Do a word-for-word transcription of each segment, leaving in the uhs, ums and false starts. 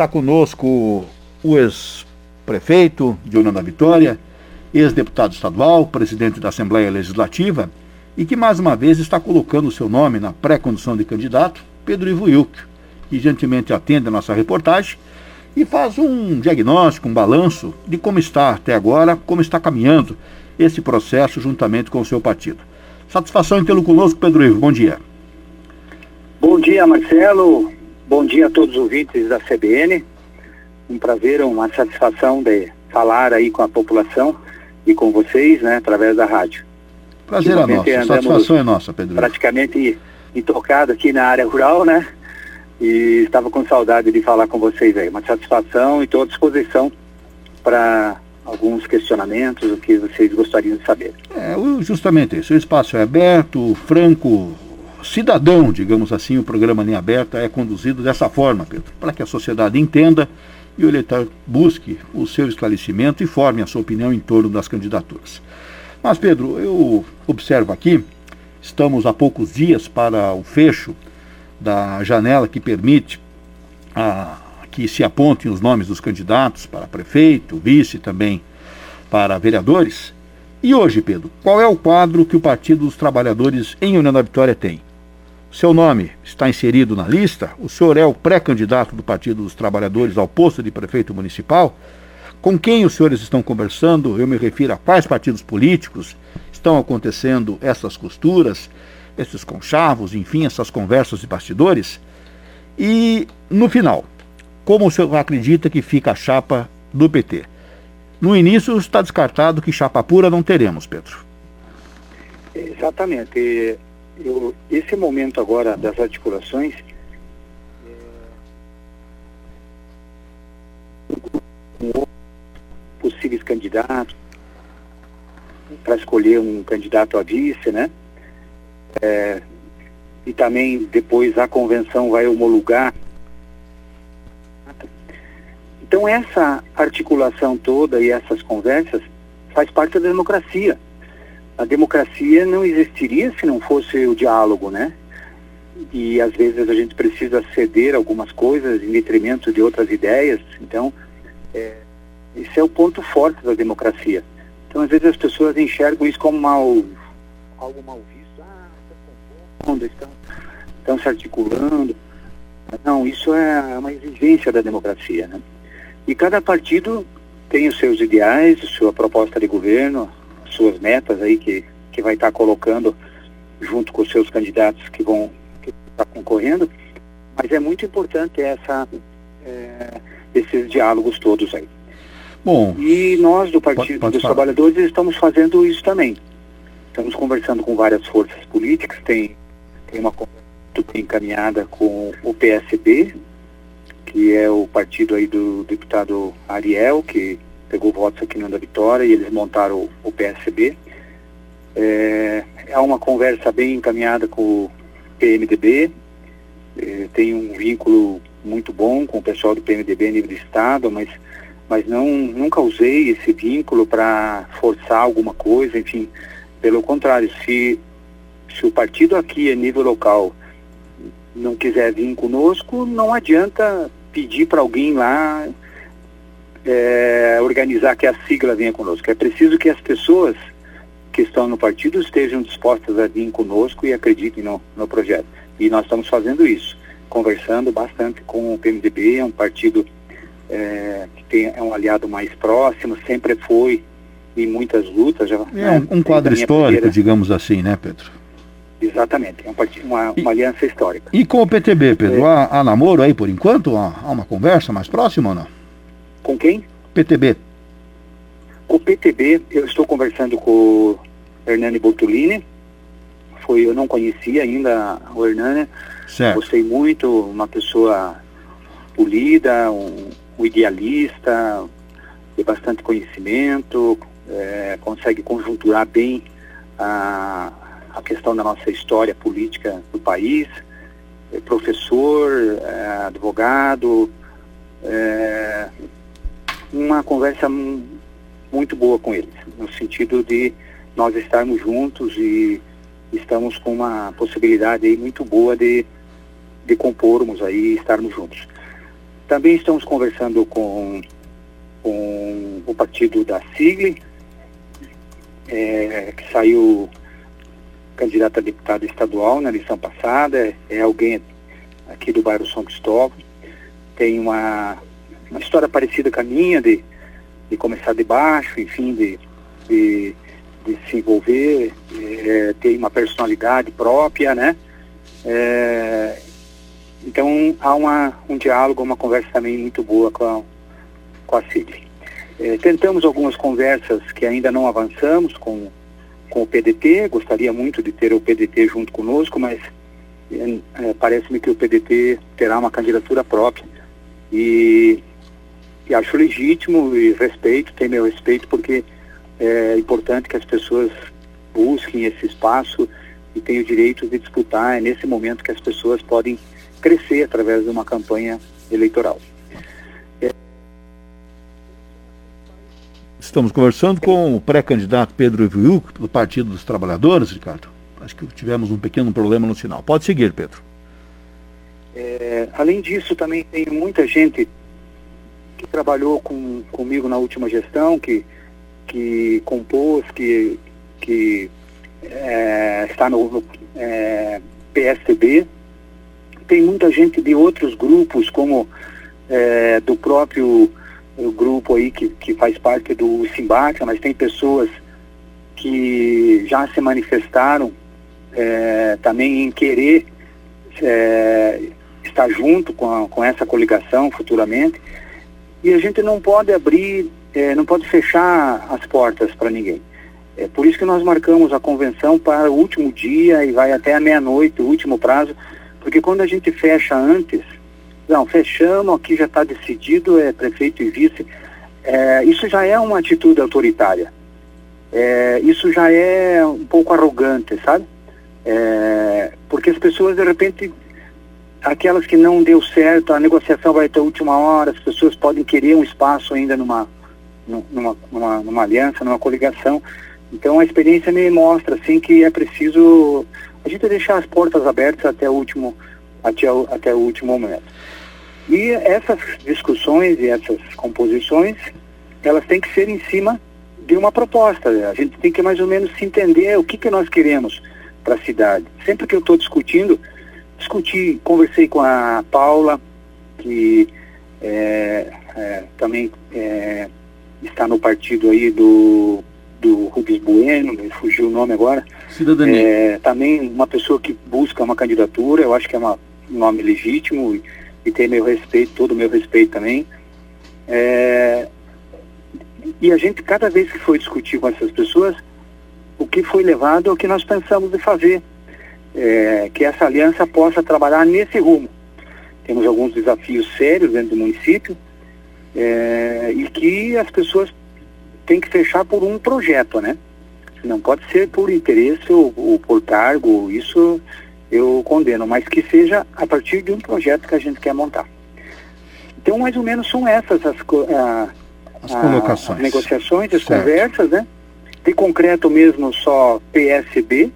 está conosco o ex-prefeito de União da Vitória, ex-deputado estadual, presidente da Assembleia Legislativa, e que mais uma vez está colocando o seu nome na pré-condição de candidato, Pedro Ivo Ilck, que gentilmente atende a nossa reportagem e faz um diagnóstico, um balanço de como está até agora, como está caminhando esse processo juntamente com o seu partido. Satisfação em tê-lo conosco, Pedro Ivo. Bom dia. Bom dia, Marcelo. Bom dia a todos os ouvintes da C B N. Um prazer, uma satisfação de falar aí com a população e com vocês, né, através da rádio. Prazer é nosso. Satisfação é nossa, Pedro Ivo. Praticamente intocado aqui na área rural, né? E estava com saudade de falar com vocês aí. Uma satisfação e estou à disposição para alguns questionamentos, o que vocês gostariam de saber. É, justamente isso. O espaço é aberto, franco, cidadão, digamos assim. O programa Linha Aberta é conduzido dessa forma, Pedro, para que a sociedade entenda e o eleitor busque o seu esclarecimento e forme a sua opinião em torno das candidaturas. Mas, Pedro, eu observo aqui, estamos há poucos dias para o fecho da janela que permite a, que se apontem os nomes dos candidatos para prefeito, vice também para vereadores. E hoje, Pedro, qual é o quadro que o Partido dos Trabalhadores em União da Vitória tem? Seu nome está inserido na lista? O senhor é o pré-candidato do Partido dos Trabalhadores ao posto de prefeito municipal? Com quem os senhores estão conversando? Eu me refiro a quais partidos políticos estão acontecendo essas costuras, esses conchavos, enfim, essas conversas de bastidores? E, no final, como o senhor acredita que fica a chapa do P T? No início está descartado que chapa pura não teremos, Pedro. Exatamente. Eu, esse momento agora das articulações, com possíveis candidatos, para escolher um candidato a vice, né? É, e também depois a convenção vai homologar. Então essa articulação toda e essas conversas faz parte da democracia. A democracia não existiria se não fosse o diálogo, né? E às vezes a gente precisa ceder algumas coisas em detrimento de outras ideias. Então, é, esse é o ponto forte da democracia. Então, às vezes as pessoas enxergam isso como mal, algo mal visto. Ah, estão, estão, estão se articulando. Não, isso é uma exigência da democracia, né? E cada partido tem os seus ideais, a sua proposta de governo, suas metas aí que, que vai estar colocando junto com os seus candidatos que vão que estar concorrendo, mas é muito importante essa, é, esses diálogos todos aí. Bom, e nós do Partido pode, pode dos falar. Trabalhadores estamos fazendo isso também. Estamos conversando com várias forças políticas, tem, tem uma conversa muito bem encaminhada com o P S B, que é o partido aí do deputado Ariel, que pegou votos aqui no da Vitória, e eles montaram o, o P S B. É, é uma conversa bem encaminhada com o P M D B, é, tem um vínculo muito bom com o pessoal do P M D B a nível de estado, mas, mas não, nunca usei esse vínculo para forçar alguma coisa, enfim, pelo contrário, se, se o partido aqui a nível local não quiser vir conosco, não adianta pedir para alguém lá É, organizar que a sigla venha conosco. É preciso que as pessoas que estão no partido estejam dispostas a vir conosco e acreditem no, no projeto. E nós estamos fazendo isso, conversando bastante com o P M D B, é um partido é, que tem, é um aliado mais próximo, sempre foi em muitas lutas. Já, é né, um, um quadro histórico, primeira... digamos assim, né, Pedro? Exatamente, é um part... uma, uma e, aliança histórica. E com o P T B, Pedro, é. há, há namoro aí por enquanto? Há, há uma conversa mais próxima ou não? Com quem? P T B. Com o P T B, eu estou conversando com o Hernani Bortolini. Foi, eu não conhecia ainda o Hernani. Certo. Gostei muito, uma pessoa polida, um, um idealista, de bastante conhecimento, é, consegue conjunturar bem a, a questão da nossa história política do país. É professor, é, advogado, é, uma conversa muito boa com eles, no sentido de nós estarmos juntos e estamos com uma possibilidade aí muito boa de, de compormos aí e estarmos juntos. também estamos conversando com, com o partido da Sigli, é, que saiu candidato a deputado estadual na eleição passada, é alguém aqui do bairro São Cristóvão, tem uma, uma história parecida com a minha, de, de começar de baixo, enfim, de, de, de se envolver, é, tem uma personalidade própria, né? É, então há uma, um diálogo, uma conversa também muito boa com a, com a Sigli. É, tentamos algumas conversas que ainda não avançamos com, com o P D T, gostaria muito de ter o P D T junto conosco, mas é, é, parece-me que o P D T terá uma candidatura própria e, e acho legítimo e respeito, tem meu respeito, porque é importante que as pessoas busquem esse espaço e tenham o direito de disputar. É nesse momento que as pessoas podem crescer através de uma campanha eleitoral. Estamos conversando com o pré-candidato Pedro Iviuk, do Partido dos Trabalhadores, Ricardo. Acho que tivemos um pequeno problema no sinal. Pode seguir, Pedro. É, além disso, também tem muita gente que trabalhou com, comigo na última gestão, que, que compôs, que, que é, está no é, P S B. Tem muita gente de outros grupos, como é, do próprio o grupo aí que, que faz parte do Simbaca, mas tem pessoas que já se manifestaram é, também em querer é, estar junto com, a, com essa coligação futuramente. E a gente não pode abrir, é, não pode fechar as portas para ninguém. É por isso que nós marcamos a convenção para o último dia e vai até a meia-noite, o último prazo, porque quando a gente fecha antes, não, fechamos, aqui já está decidido, é prefeito e vice, é, isso já é uma atitude autoritária. É, isso já é um pouco arrogante, sabe? É, porque as pessoas, de repente, aquelas que não deu certo, a negociação vai até a última hora, as pessoas podem querer um espaço ainda numa, numa, numa, numa aliança, numa coligação. Então a experiência me mostra assim, que é preciso a gente deixar as portas abertas até o último, até o, até o último momento. E essas discussões e essas composições, elas têm que ser em cima de uma proposta. A gente tem que mais ou menos se entender o que, que nós queremos para a cidade. Sempre que eu estou discutindo, discuti, conversei com a Paula, que é, é, também é, está no partido aí do, do Rubens Bueno, me fugiu o nome agora. Cidadania. É, também uma pessoa que busca uma candidatura, eu acho que é uma, um nome legítimo e, e tem meu respeito, todo o meu respeito também. É, e a gente, cada vez que foi discutir com essas pessoas, o que foi levado é o que nós pensamos de fazer, é, que essa aliança possa trabalhar nesse rumo. Temos alguns desafios sérios dentro do município, é, e que as pessoas têm que fechar por um projeto, né? Não pode ser por interesse ou, ou por cargo, isso eu condeno, mas que seja a partir de um projeto que a gente quer montar. Então, mais ou menos são essas as, a, as colocações, as negociações, as certo. Conversas, né? De concreto mesmo só P S B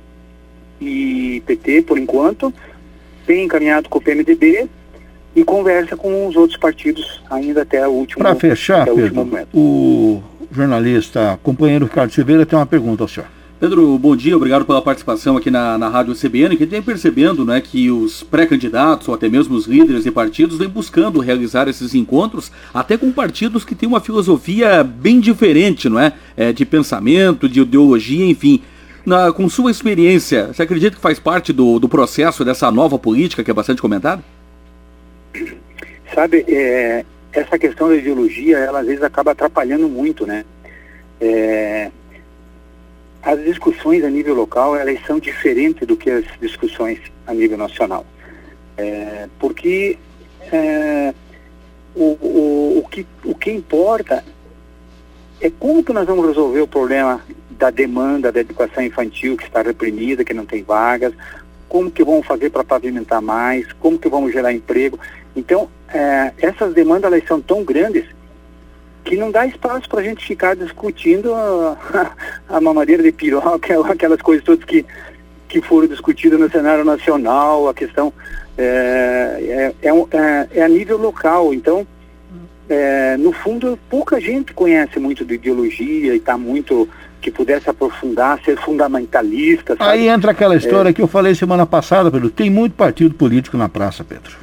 e P T por enquanto, bem encaminhado com o P M D B e conversa com os outros partidos ainda até o último momento. Para fechar, Pedro, o jornalista companheiro Ricardo Silveira tem uma pergunta ao senhor. Pedro, bom dia, obrigado pela participação aqui na, na Rádio C B N, que tem percebendo, né, que os pré-candidatos ou até mesmo os líderes de partidos vêm buscando realizar esses encontros até com partidos que têm uma filosofia bem diferente, não é? É, de pensamento, de ideologia, enfim. Na, com sua experiência, você acredita que faz parte do, do processo dessa nova política que é bastante comentada? Sabe, é, essa questão da ideologia, ela às vezes acaba atrapalhando muito, né? É, as discussões a nível local, elas são diferentes do que as discussões a nível nacional. É, porque é, o, o, o, que, o que importa é como que nós vamos resolver o problema da demanda da educação infantil que está reprimida, que não tem vagas, como que vamos fazer para pavimentar mais, como que vamos gerar emprego. Então, é, essas demandas elas são tão grandes que não dá espaço para a gente ficar discutindo a, a mamadeira de piroca, aquelas coisas todas que, que foram discutidas no cenário nacional, a questão é, é, é, é a nível local. Então, é, no fundo, pouca gente conhece muito de ideologia e está muito... que pudesse aprofundar, ser fundamentalista. Sabe? Aí entra aquela história é... que eu falei semana passada, Pedro. Tem muito partido político na praça, Pedro.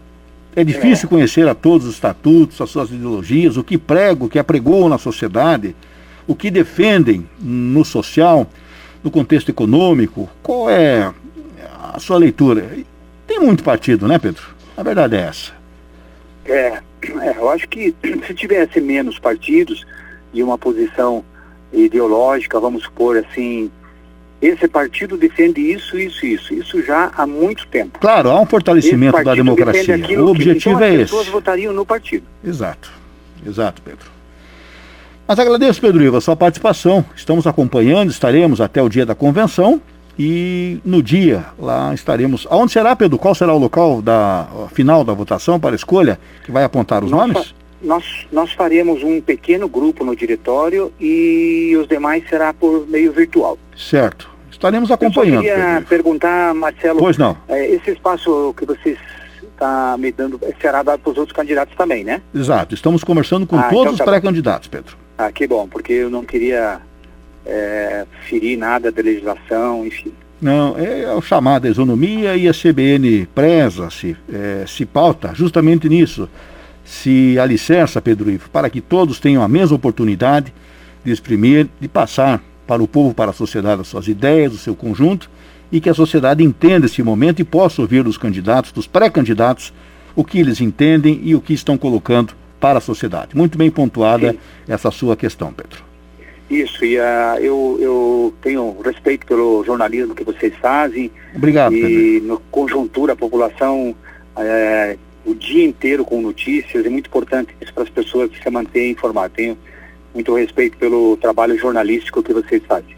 É difícil é. conhecer a todos os estatutos, as suas ideologias, o que pregam, o que apregoam na sociedade, o que defendem no social, no contexto econômico. Qual é a sua leitura? Tem muito partido, né, Pedro? A verdade é essa. É, é eu acho que se tivesse menos partidos e uma posição ideológica, vamos supor assim, esse partido defende isso, isso, isso, isso já há muito tempo. Claro, há um fortalecimento da democracia. O objetivo que, então, é esse. As pessoas votariam no partido. Exato, exato, Pedro. Mas agradeço, Pedro Ivo, a sua participação. Estamos acompanhando, estaremos até o dia da convenção e no dia lá estaremos. Aonde será, Pedro? Qual será o local da final da votação para a escolha que vai apontar os Nossa. nomes? Nós, nós faremos um pequeno grupo no diretório e os demais será por meio virtual. Certo. Estaremos acompanhando. Eu só queria Pedro. perguntar, Marcelo, pois não. É, esse espaço que você está me dando será dado para os outros candidatos também, né? Exato. Estamos conversando com ah, todos então os tá pré-candidatos, Pedro. Ah, que bom, porque eu não queria é, ferir nada da legislação, enfim. Não, é o chamado isonomia e a C B N preza-se, é, se pauta justamente nisso. Se alicerça, Pedro Ivo, para que todos tenham a mesma oportunidade de exprimir, de passar para o povo, para a sociedade, as suas ideias, o seu conjunto, e que a sociedade entenda esse momento e possa ouvir dos candidatos, dos pré-candidatos, o que eles entendem e o que estão colocando para a sociedade. Muito bem pontuada Sim. essa sua questão, Pedro. Isso, e uh, eu, eu tenho respeito pelo jornalismo que vocês fazem. Obrigado, e Pedro. E no conjuntura, a população... É, o dia inteiro com notícias, é muito importante isso para as pessoas se manterem informadas. Tenho muito respeito pelo trabalho jornalístico que vocês fazem.